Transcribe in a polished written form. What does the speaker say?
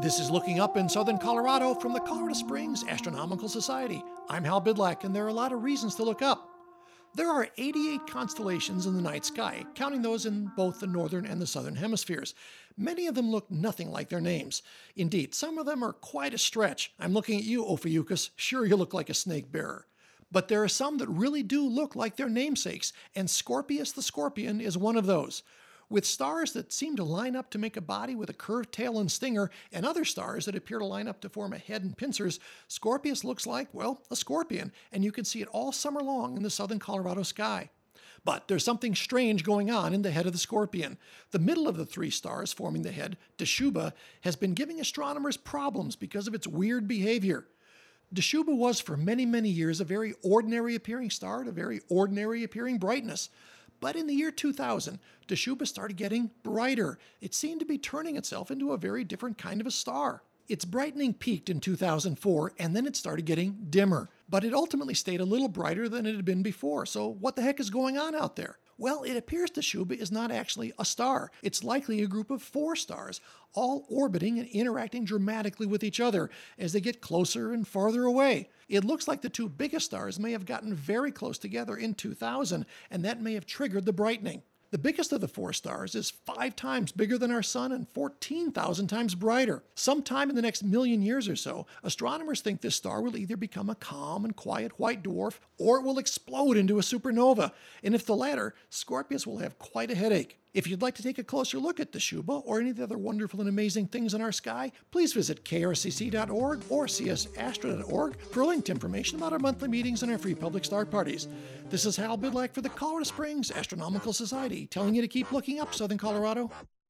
This is Looking Up in Southern Colorado from the Colorado Springs Astronomical Society. I'm Hal Bidlack, and there are a lot of reasons to look up. There are 88 constellations in the night sky, counting those in both the northern and the southern hemispheres. Many of them look nothing like their names. Indeed, some of them are quite a stretch. I'm looking at you, Ophiuchus. Sure, you look like a snake bearer. But there are some that really do look like their namesakes, and Scorpius the Scorpion is one of those. With stars that seem to line up to make a body with a curved tail and stinger, and other stars that appear to line up to form a head and pincers, Scorpius looks like, well, a scorpion, and you can see it all summer long in the southern Colorado sky. But there's something strange going on in the head of the scorpion. The middle of the three stars forming the head, Dashuba, has been giving astronomers problems because of its weird behavior. Dashuba was for many, many years a very ordinary appearing star at a very ordinary appearing brightness. But in the year 2000, Dashuba started getting brighter. It seemed to be turning itself into a very different kind of a star. Its brightening peaked in 2004, and then it started getting dimmer. But it ultimately stayed a little brighter than it had been before. So what the heck is going on out there? Well, it appears Dashuba is not actually a star. It's likely a group of four stars, all orbiting and interacting dramatically with each other as they get closer and farther away. It looks like the two biggest stars may have gotten very close together in 2000, and that may have triggered the brightening. The biggest of the four stars is 5 times bigger than our sun and 14,000 times brighter. Sometime in the next million years or so, astronomers think this star will either become a calm and quiet white dwarf, or it will explode into a supernova. And if the latter, Scorpius will have quite a headache. If you'd like to take a closer look at Dashuba or any of the other wonderful and amazing things in our sky, please visit krcc.org or csastro.org for linked information about our monthly meetings and our free public star parties. This is Hal Bidlack for the Colorado Springs Astronomical Society, telling you to keep looking up, Southern Colorado.